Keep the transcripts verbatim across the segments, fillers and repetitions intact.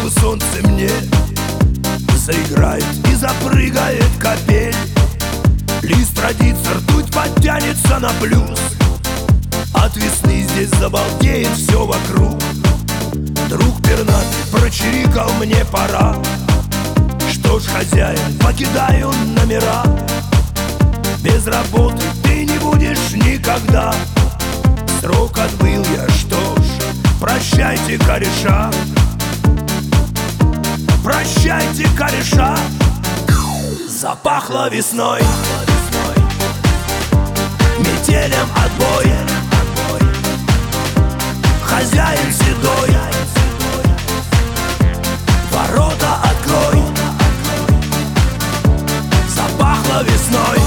ночью солнце мне заиграет и запрыгает капель. Лист родится, ртуть подтянется на плюс. От весны здесь забалдеет все вокруг. Друг пернатый прочирикал: мне пора. Что ж, хозяин, покидаю номера. Без работы ты не будешь никогда. Срок отбыл я, что ж, прощайте, кореша. Прощайте, кореша. Запахло весной, метелем отбой. Хозяин седой, ворота открой. Запахло весной,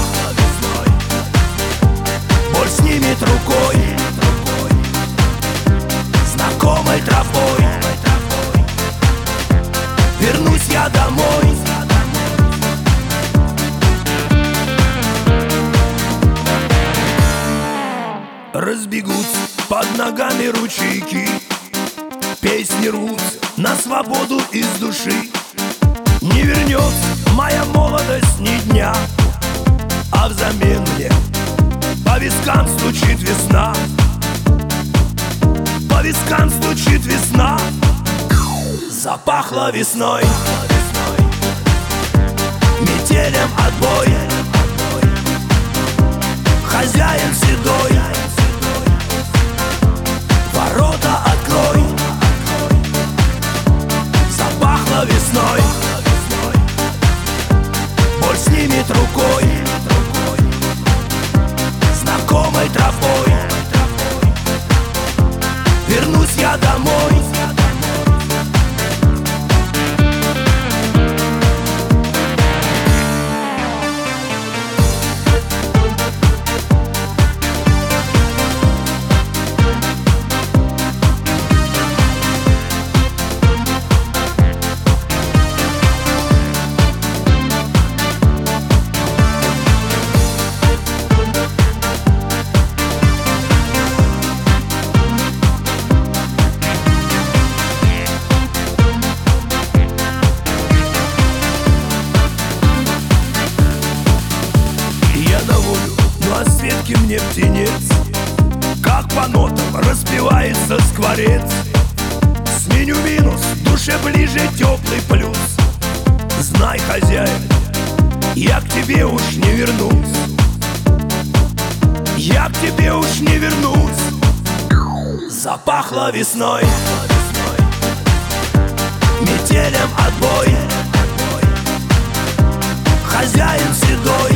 боль снимет рукой, знакомой тропой. Вернусь я домой. Разбегутся под ногами ручейки, песни рвутся на свободу из души. Не вернется моя молодость ни дня, а взамен мне по вискам стучит весна. По вискам стучит весна. Запахло весной, метелем отбой. Хозяин седой, ворота открой. Запахло весной, боль снимет рукой, знакомой тропой. Вернусь я домой. А Светке мне птенец, как по нотам распевается скворец. Сменю минус, душе ближе теплый плюс. Знай, хозяин, я к тебе уж не вернусь. Я к тебе уж не вернусь. Запахло весной, метелем отбой. Хозяин седой,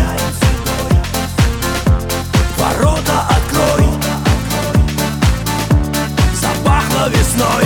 ворота открой. Запахло весной,